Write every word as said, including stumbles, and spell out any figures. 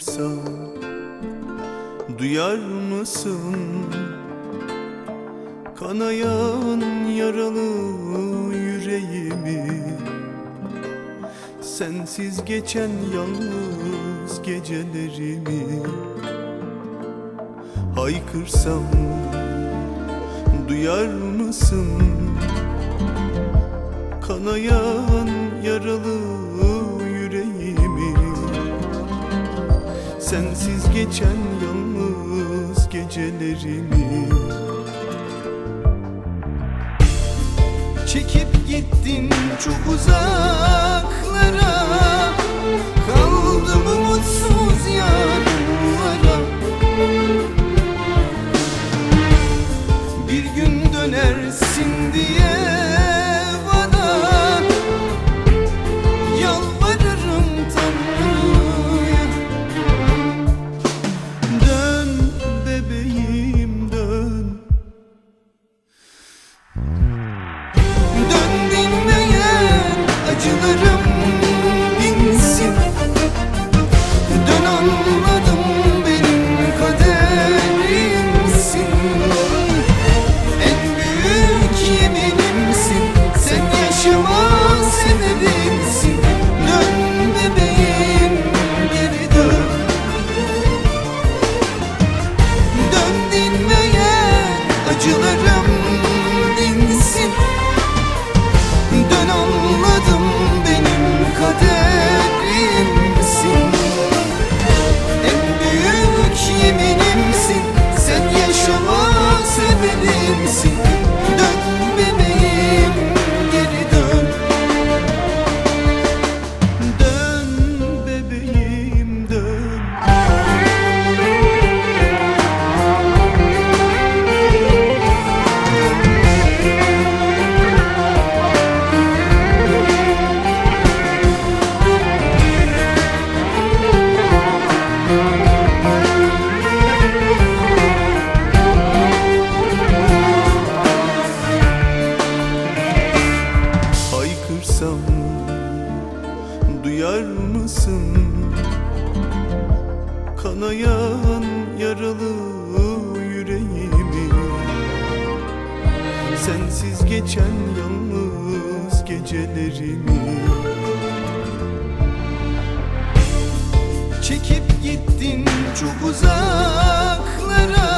haykırsam duyar mısın? Kanayan yaralı yüreğimi, sensiz geçen yalnız gecelerimi. Haykırsam duyar mısın? Kanayan yaralı yüreğimi, sensiz geçen yalnız gecelerimi. Çekip gittin çok uzaklara, kaldım umutsuz yarınlara. Bir gün dönersin diye bana yalvarırım Tanrı'ya. Dön bebeğim dön, dön dinleyen acılarım dinsin. Dön anladım benim kaderimsin. En büyük yeminimsin, sen yaşama sebebimsin. Dön bebeğim geri dön, dön dinleyen acılarım dinsin. Dön anladım benim kaderimsin. En büyük yeminimsin, sen yaşama sebebimsin. Dön bebeğim geri dön, dön bebeğim dön. Haykırsam duyar mısın? Kanayan yaralı yüreğimi, sensiz geçen yalnız gecelerimi. Çekip gittin çok uzaklara,